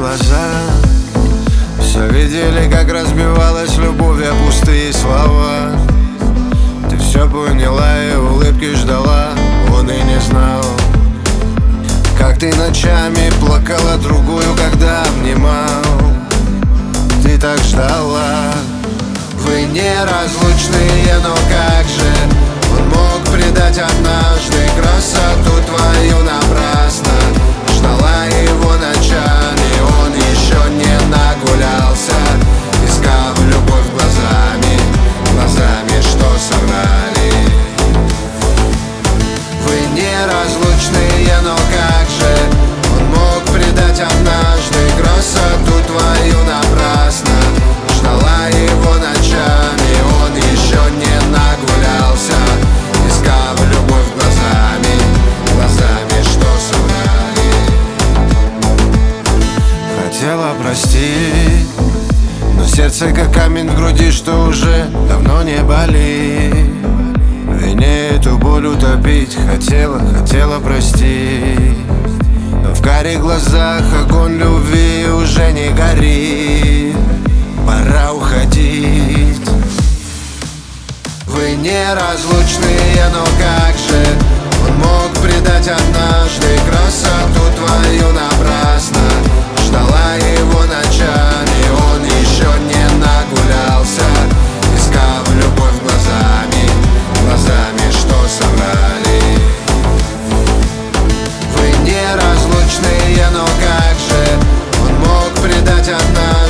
глаза все видели, как разбивалась любовь, а пустые слова. Ты все поняла и улыбки ждала, он и не знал. Как ты ночами плакала другую, когда обнимал. Ты так ждала. Вы неразлучные, но как же он мог предать однажды красоту твою напрасно? Ждала его ночами, он еще не нагулялся, искав любовь глазами, глазами, что соврали. Вы неразлучные, но как же он мог предать однажды красоту твою напрасно? Ждала его ночами, он еще не нагулялся, искав любовь глазами, глазами, что соврали. Хотела простить, но сердце как камень в груди, что уже давно не болит. В вине эту боль утопить хотела простить, но в карих глазах огонь любви уже не горит. Пора уходить. Вы неразлучные, но как же он мог предать однажды красоту твою напрасно? Ждала его ночами, он еще не нагулялся, искав любовь глазами, глазами, что соврали. Вы неразлучные, но как же он мог предать однажды